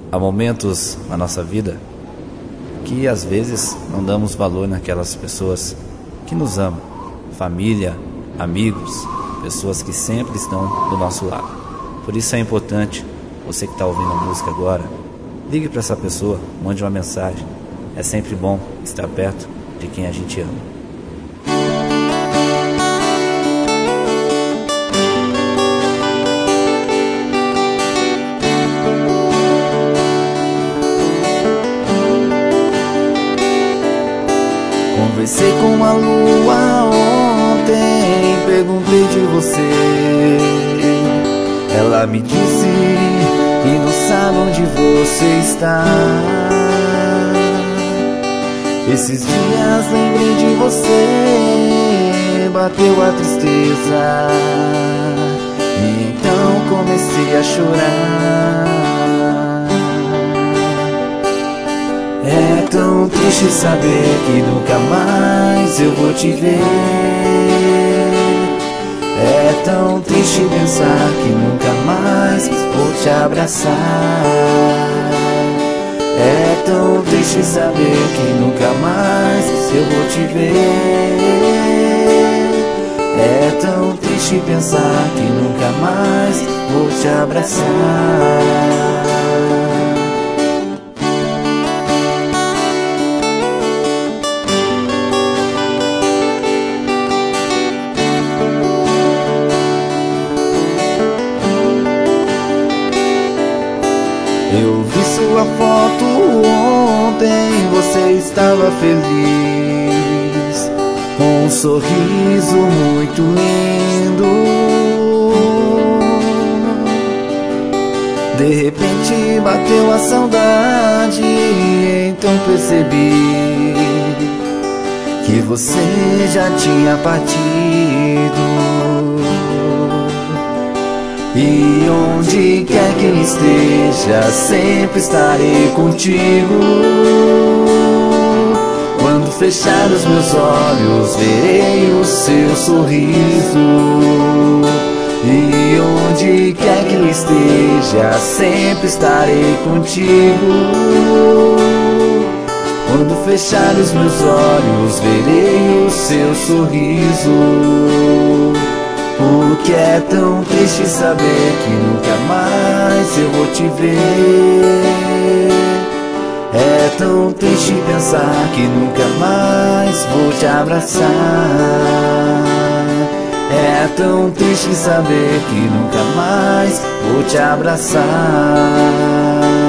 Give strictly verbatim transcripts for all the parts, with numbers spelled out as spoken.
Há momentos na nossa vida que às vezes não damos valor naquelas pessoas que nos amam, família, amigos, pessoas que sempre estão do nosso lado. Por isso é importante, você que está ouvindo a música agora, ligue para essa pessoa, mande uma mensagem. É sempre bom estar perto de quem a gente ama. Conversei com a lua ontem, perguntei de você. Ela me disse que não sabe onde você está. Esses dias lembrei de você, bateu a tristeza, e então comecei a chorar. É tão triste saber que nunca mais eu vou te ver. É tão triste pensar que nunca mais vou te abraçar. É tão triste saber que nunca mais eu vou te ver. É tão triste pensar que nunca mais vou te abraçar. Eu vi sua foto ontem, você estava feliz, com um sorriso muito lindo. De repente bateu a saudade, então percebi que você já tinha partido. E onde quer que esteja, sempre estarei contigo. Quando fechar os meus olhos, verei o seu sorriso. E onde quer que esteja, sempre estarei contigo. Quando fechar os meus olhos, verei o seu sorriso. Porque é tão triste saber que nunca mais eu vou te ver. É tão triste pensar que nunca mais vou te abraçar. É tão triste saber que nunca mais vou te abraçar.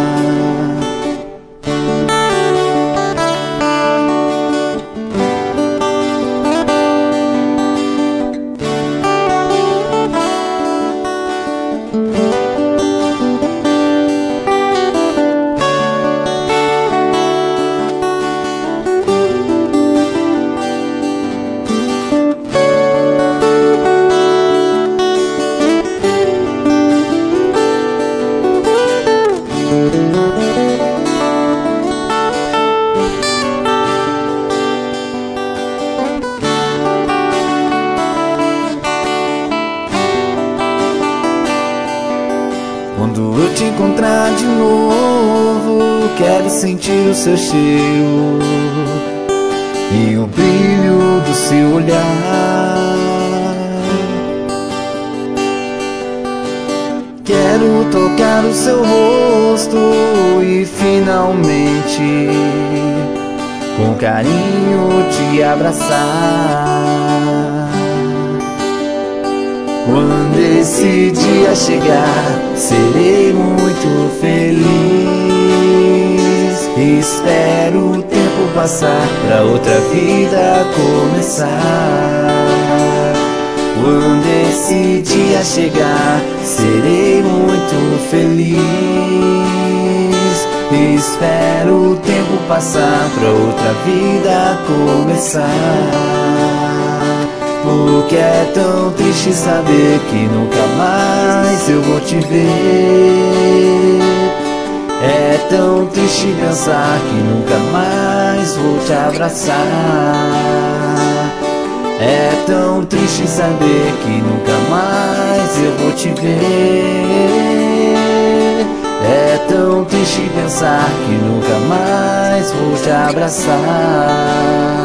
Quando eu te encontrar de novo, quero sentir o seu cheiro e o brilho do seu olhar. Quero tocar o seu rosto e finalmente com carinho te abraçar. Quando esse dia chegar, serei muito feliz. Espero o tempo passar pra outra vida começar. Quando esse dia chegar, serei muito feliz. Espero o tempo passar pra outra vida começar. Porque é tão triste saber que nunca mais eu vou te ver. É tão triste pensar que nunca mais vou te abraçar. É tão triste saber que nunca mais eu vou te ver. É tão tão triste pensar que nunca mais vou te abraçar.